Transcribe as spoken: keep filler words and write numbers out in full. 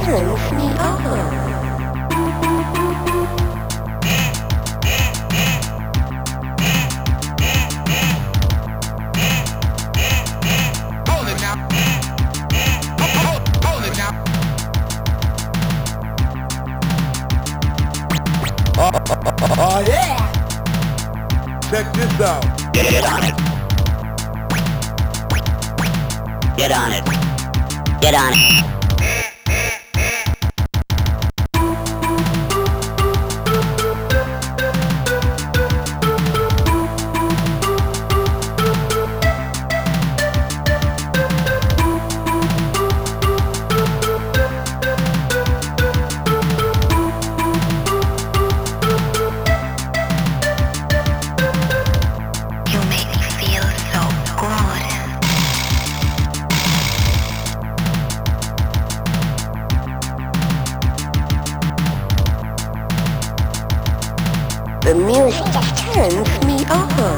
turns me on. Oh yeah! Check this out. Get on it. Get on it. Get on it. The music just turns me on.